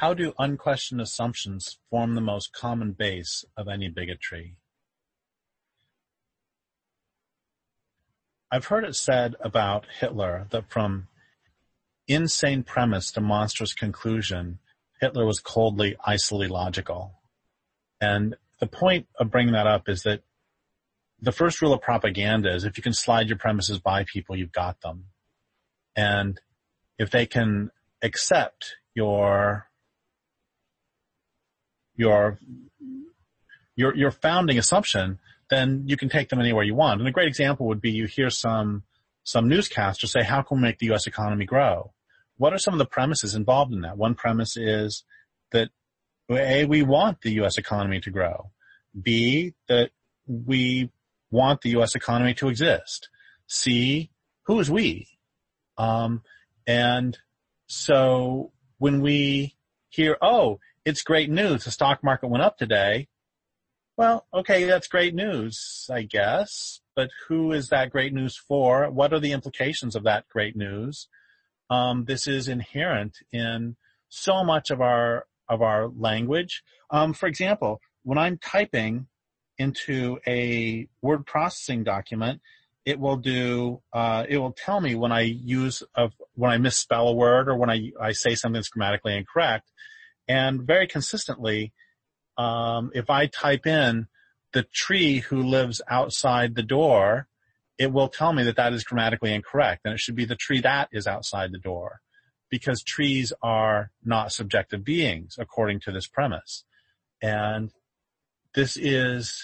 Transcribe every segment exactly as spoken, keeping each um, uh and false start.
how do unquestioned assumptions form the most common base of any bigotry? I've heard it said about Hitler that from insane premise to monstrous conclusion, Hitler was coldly, icily logical. And the point of bringing that up is that the first rule of propaganda is if you can slide your premises by people, you've got them. And if they can accept your your your your founding assumption, then you can take them anywhere you want. And a great example would be you hear some some newscaster say, how can we make the U S economy grow? What are some of the premises involved in that? One premise is that A, we want the U S economy to grow. B, that we want the U S economy to exist. C, who is we? Um, and so when we hear, oh, it's great news, the stock market went up today, well, okay, that's great news, I guess, but who is that great news for? What are the implications of that great news? Um, this is inherent in so much of our of our language. Um, for example, when I'm typing into a word processing document, it will do, uh, it will tell me when I use, a, when I misspell a word or when I, I say something that's grammatically incorrect. And very consistently, um, if I type in the tree who lives outside the door, it will tell me that that is grammatically incorrect. And it should be the tree that is outside the door, because trees are not subjective beings according to this premise. And this is,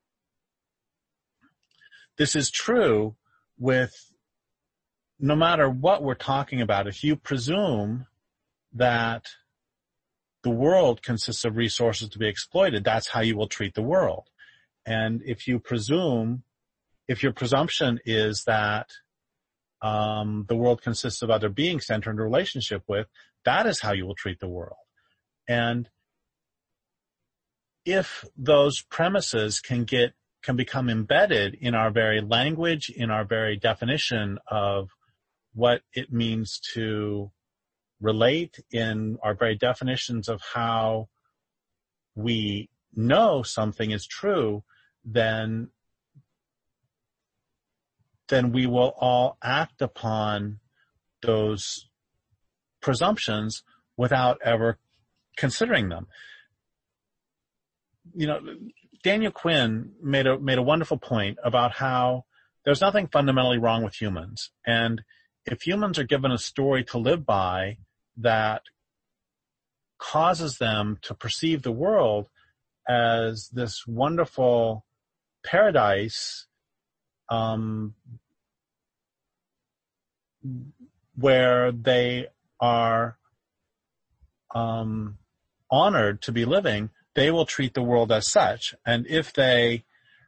this is true with no matter what we're talking about. If you presume that the world consists of resources to be exploited, that's how you will treat the world. And if you presume, if your presumption is that um, the world consists of other beings to enter into a relationship with, that is how you will treat the world. And if those premises can get, can become embedded in our very language, in our very definition of what it means to relate, in our very definitions of how we know something is true, then then we will all act upon those presumptions without ever considering them. You know, Daniel Quinn made a made a wonderful point about how there's nothing fundamentally wrong with humans. And if humans are given a story to live by that causes them to perceive the world as this wonderful paradise um, where they are um, honored to be living, they will treat the world as such. And if they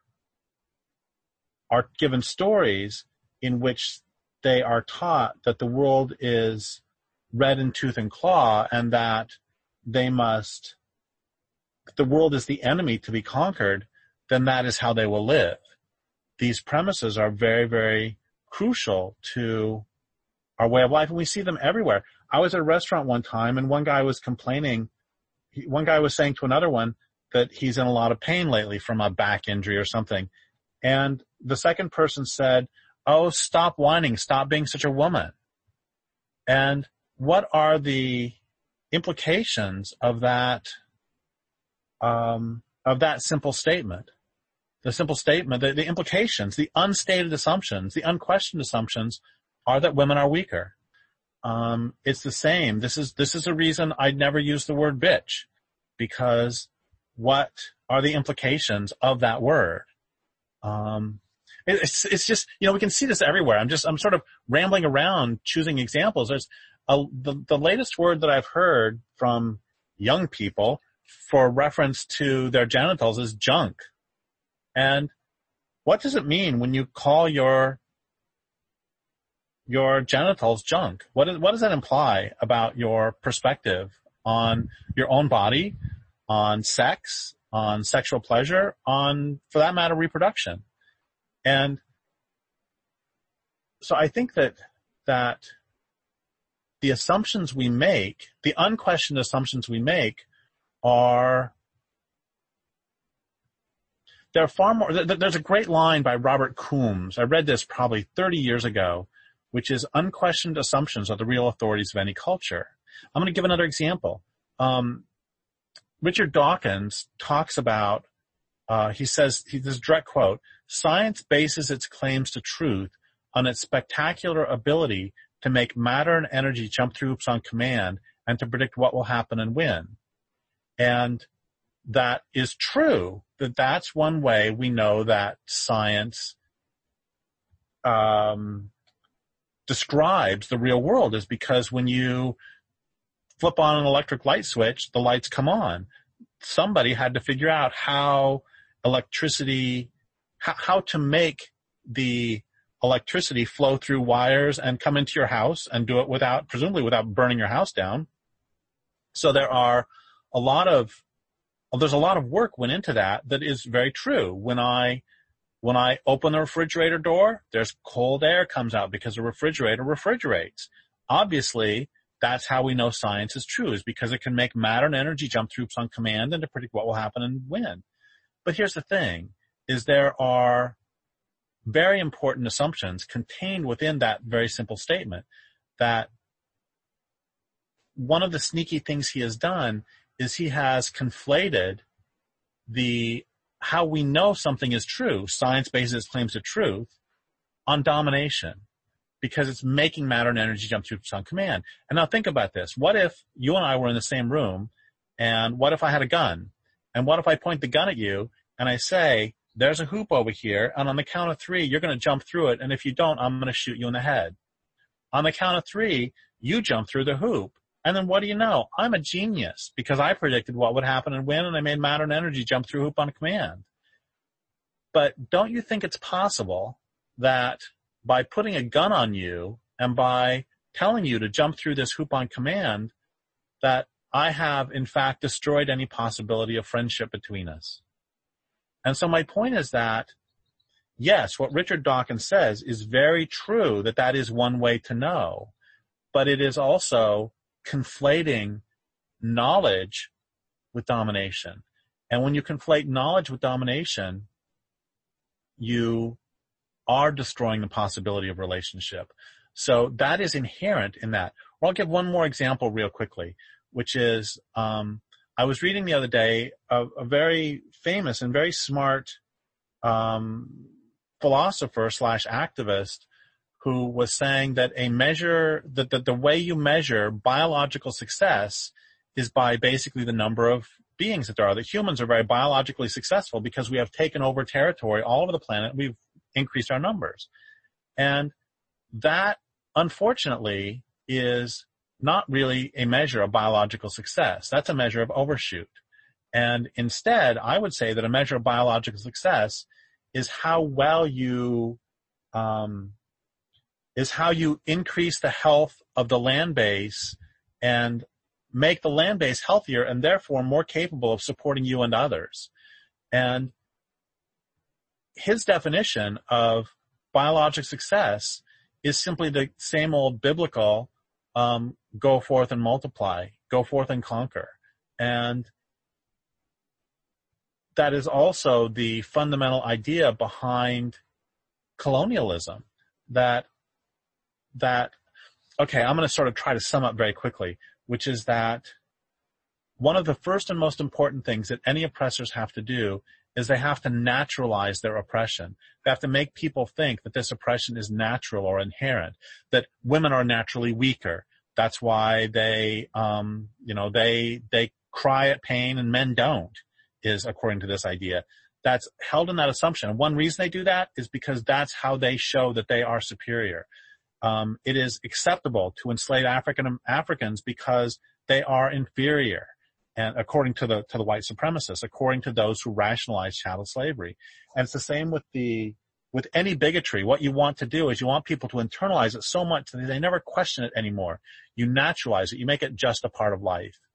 are given stories in which they are taught that the world is red in tooth and claw and that they must, the world is the enemy to be conquered, then that is how they will live. These premises are very, very crucial to our way of life, and we see them everywhere. I was at a restaurant one time, and one guy was complaining, one guy was saying to another one that he's in a lot of pain lately from a back injury or something. And the second person said, oh, stop whining, stop being such a woman. And what are the implications of that, um, of that simple statement? The simple statement, the, the implications, the unstated assumptions, the unquestioned assumptions are that women are weaker. Um, it's the same. This is, this is a reason I'd never use the word bitch, because what are the implications of that word? Um, it, it's, it's just, you know, we can see this everywhere. I'm just, I'm sort of rambling around choosing examples. There's a, the, the latest word that I've heard from young people for reference to their genitals is junk. And what does it mean when you call your your genitals junk? What is, what does that imply about your perspective on your own body, on sex, on sexual pleasure, on, for that matter, reproduction? And so I think that that the assumptions we make, the unquestioned assumptions we make are, they're far more, there's a great line by Robert Coombs. I read this probably thirty years ago, which is unquestioned assumptions are the real authorities of any culture. I'm going to give another example. Um, Richard Dawkins talks about, uh, he says, he, this direct quote, science bases its claims to truth on its spectacular ability to make matter and energy jump through hoops on command and to predict what will happen and when. And that is true, that that's one way we know that science um, describes the real world, is because when you flip on an electric light switch, the lights come on. Somebody had to figure out how electricity, how, how to make the electricity flow through wires and come into your house and do it without, presumably without burning your house down. So there are a lot of, there's a lot of work went into that that is very true. When I, when I open the refrigerator door, there's cold air comes out because the refrigerator refrigerates. Obviously, that's how we know science is true, is because it can make matter and energy jump through on command and to predict what will happen and when. But here's the thing, is there are very important assumptions contained within that very simple statement, that one of the sneaky things he has done is he has conflated the how we know something is true, science bases its claims to truth, on domination, because it's making matter and energy jump through on command. And now think about this. What if you and I were in the same room, and what if I had a gun? And what if I point the gun at you and I say, there's a hoop over here, and on the count of three, you're going to jump through it, and if you don't, I'm going to shoot you in the head. On the count of three, you jump through the hoop. And then what do you know? I'm a genius, because I predicted what would happen and when, and I made matter and energy jump through hoop on command. But don't you think it's possible that by putting a gun on you and by telling you to jump through this hoop on command, that I have, in fact, destroyed any possibility of friendship between us? And so my point is that, yes, what Richard Dawkins says is very true, that that is one way to know, but it is also conflating knowledge with domination. And when you conflate knowledge with domination, you are destroying the possibility of relationship. So that is inherent in that. Or I'll give one more example real quickly, which is, um, I was reading the other day a, a very famous and very smart um, philosopher slash activist who was saying that a measure, that, that the way you measure biological success is by basically the number of beings that there are. That humans are very biologically successful because we have taken over territory all over the planet. We've increased our numbers. And that, unfortunately, is not really a measure of biological success. That's a measure of overshoot. And instead, I would say that a measure of biological success is how well you, um, is how you increase the health of the land base and make the land base healthier and therefore more capable of supporting you and others. And his definition of biologic success is simply the same old biblical um, go forth and multiply, go forth and conquer. And that is also the fundamental idea behind colonialism, that, that, okay, I'm going to sort of try to sum up very quickly, which is that one of the first and most important things that any oppressors have to do is they have to naturalize their oppression. They have to make people think that this oppression is natural or inherent, that women are naturally weaker. That's why they, um, you know, they, they cry at pain and men don't, is according to this idea. That's held in that assumption. And one reason they do that is because that's how they show that they are superior. Um, it is acceptable to enslave African Africans because they are inferior, and according to the to the white supremacists, according to those who rationalize chattel slavery. And it's the same with the with any bigotry. What you want to do is you want people to internalize it so much that they never question it anymore. You naturalize it. You make it just a part of life.